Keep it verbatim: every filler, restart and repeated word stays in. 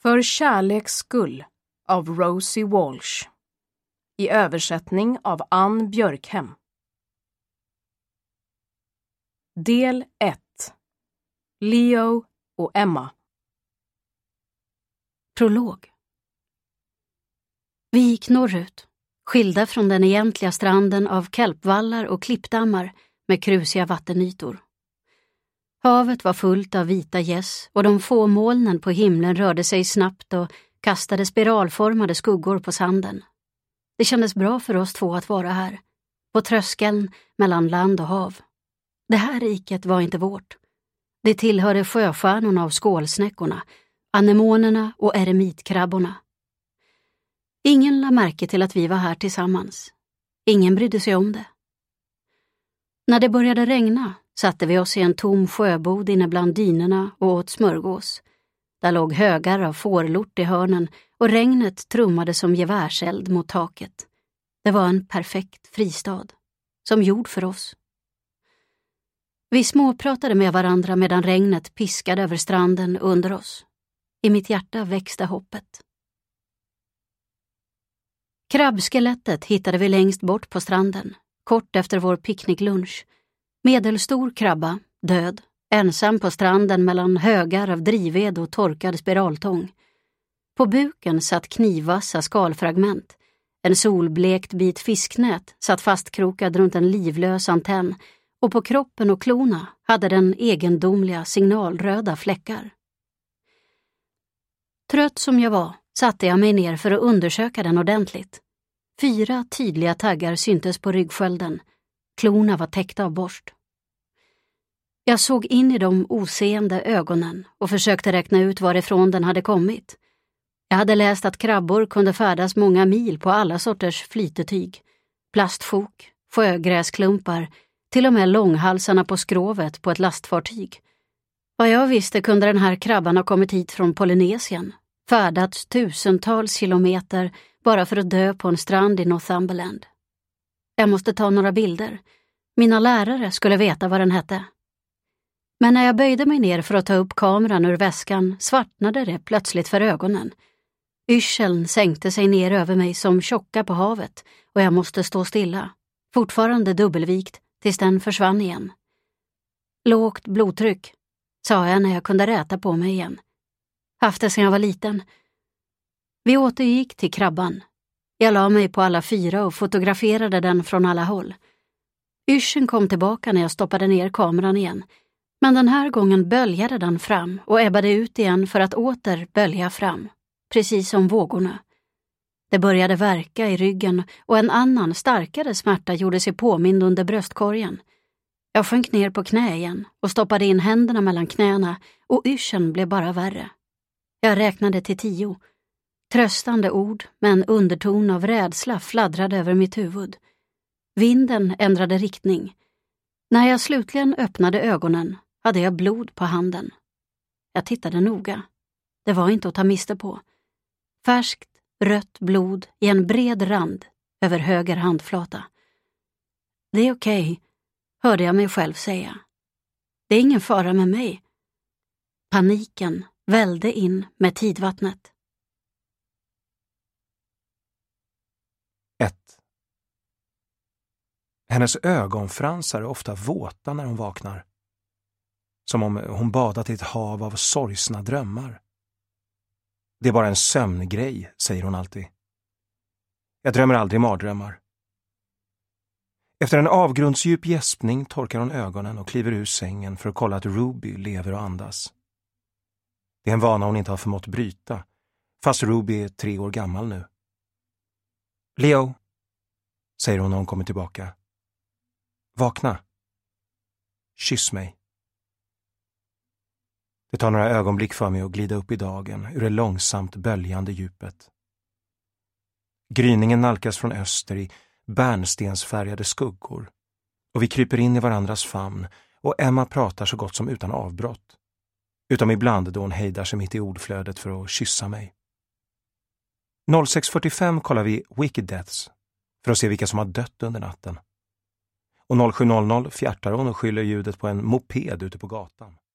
För kärleks skull av Rosie Walsh. I översättning av Ann Björkhem. Del ett. Leo och Emma. Prolog. Vi gick norrut, skilda från den egentliga stranden av kelpvallar och klippdammar med krusiga vattenytor. Havet var fullt av vita gäss och de få molnen på himlen rörde sig snabbt och kastade spiralformade skuggor på sanden. Det kändes bra för oss två att vara här, på tröskeln mellan land och hav. Det här riket var inte vårt. Det tillhörde sjöstjärnorna och skålsnäckorna, anemonerna och eremitkrabborna. Ingen la märke till att vi var här tillsammans. Ingen brydde sig om det. När det började regna satte vi oss i en tom sjöbod inne bland dynerna och åt smörgås. Där låg högar av fårlort i hörnen och regnet trummade som gevärseld mot taket. Det var en perfekt fristad, som gjord för oss. Vi småpratade med varandra medan regnet piskade över stranden under oss. I mitt hjärta växte hoppet. Krabbskelettet hittade vi längst bort på stranden, kort efter vår picknicklunch. Medelstor krabba, död, ensam på stranden mellan högar av drivved och torkad spiraltång. På buken satt knivvassa skalfragment. En solblekt bit fisknät satt fastkrokad runt en livlös antenn och på kroppen och klorna hade den egendomliga signalröda fläckar. Trött som jag var satte jag mig ner för att undersöka den ordentligt. Fyra tydliga taggar syntes på ryggskölden. Klorna var täckta av borst. Jag såg in i de oseende ögonen och försökte räkna ut varifrån den hade kommit. Jag hade läst att krabbor kunde färdas många mil på alla sorters flytetyg. Plastsjok, sjögräsklumpar, till och med långhalsarna på skrovet på ett lastfartyg. Vad jag visste kunde den här krabban ha kommit hit från Polynesien, färdats tusentals kilometer bara för att dö på en strand i Northumberland. Jag måste ta några bilder. Mina lärare skulle veta vad den hette. Men när jag böjde mig ner för att ta upp kameran ur väskan svartnade det plötsligt för ögonen. Yrseln sänkte sig ner över mig som tjocka på havet och jag måste stå stilla, fortfarande dubbelvikt, tills den försvann igen. Lågt blodtryck, sa jag när jag kunde räta på mig igen. Haft det sedan jag var liten. Vi återgick till krabban. Jag la mig på alla fyra och fotograferade den från alla håll. Yrseln kom tillbaka när jag stoppade ner kameran igen. Men den här gången böljade den fram och ebbade ut igen för att åter bölja fram, precis som vågorna. Det började värka i ryggen och en annan starkare smärta gjorde sig påmind under bröstkorgen. Jag sjönk ner på knä igen och stoppade in händerna mellan knäna och yrseln blev bara värre. Jag räknade till tio. Tröstande ord med en underton av rädsla fladdrade över mitt huvud. Vinden ändrade riktning. När jag slutligen öppnade ögonen hade jag blod på handen. Jag tittade noga. Det var inte att ta miste på. Färskt, rött blod i en bred rand över höger handflata. Det är okej, hörde jag mig själv säga. Det är ingen fara med mig. Paniken välde in med tidvattnet. ett. Hennes ögonfransar är ofta våta när hon vaknar. Som om hon badat i ett hav av sorgsna drömmar. Det är bara en sömngrej, säger hon alltid. Jag drömmer aldrig mardrömmar. Efter en avgrundsdjup gäspning torkar hon ögonen och kliver ur sängen för att kolla att Ruby lever och andas. Det är en vana hon inte har förmått bryta, fast Ruby är tre år gammal nu. Leo, säger hon när hon kommer tillbaka. Vakna. Kyss mig. Det tar några ögonblick för mig att glida upp i dagen ur det långsamt böljande djupet. Gryningen nalkas från öster i bärnstensfärgade skuggor och vi kryper in i varandras famn och Emma pratar så gott som utan avbrott. Utom ibland då hon hejdar sig mitt i ordflödet för att kyssa mig. sex fyrtiofem kollar vi Wicked Deaths för att se vilka som har dött under natten. Och sju hundra fjärtar hon och skyller ljudet på en moped ute på gatan.